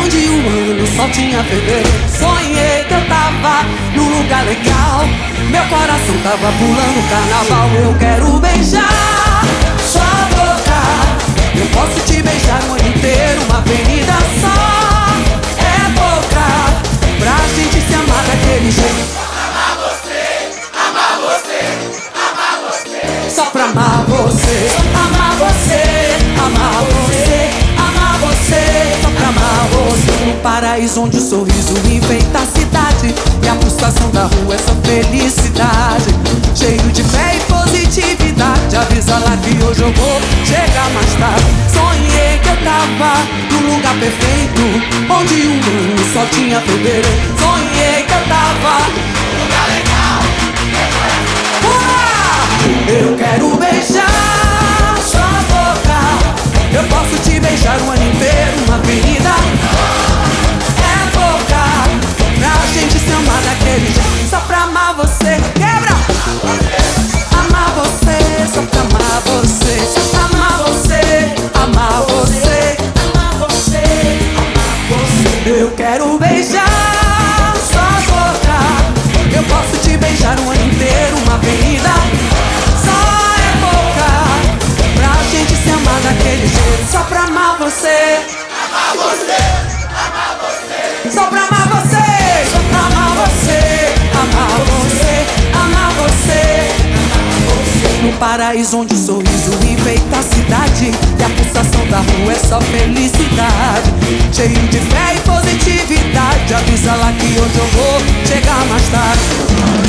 onde o ano só tinha fevereiro. Sonhei que eu tava num lugar legal, meu coração tava pulando carnaval. Eu quero beijar sua boca, eu posso te beijar o ano inteiro. Uma avenida só é boca pra gente se amar daquele jeito. Amar você, amar você, amar você. Só pra amar você, amar você, amar você, amar você. Só pra amar você. No paraíso onde o sorriso enfeita a cidade e a pulsação da rua é só felicidade. Cheio de fé e positividade, avisa lá que hoje eu vou chegar mais tarde. Sonhei que eu tava num lugar perfeito, onde o ano só tinha fevereiro. Sonhei que eu tava Um lugar legal, eu quero beijar sua boca, eu posso te beijar o ano inteiro. Uma avenida é boca pra gente se amar daquele jeito. Só pra amar você, quebra! Amar você, só pra amar você. Amar você, amar você, amar você, amar você. Eu quero beijar sua boca, eu posso te beijar o ano inteiro. Uma avenida só é boca pra gente se amar daquele jeito. Só pra amar você, amar você, amar você. só pra amar você, só pra amar você, amar você, amar você, amar você. No paraíso onde o sorriso enfeita a cidade e a pulsação da rua é só felicidade. Cheio de fé e positividade, avisa lá que hoje eu vou chegar mais tarde.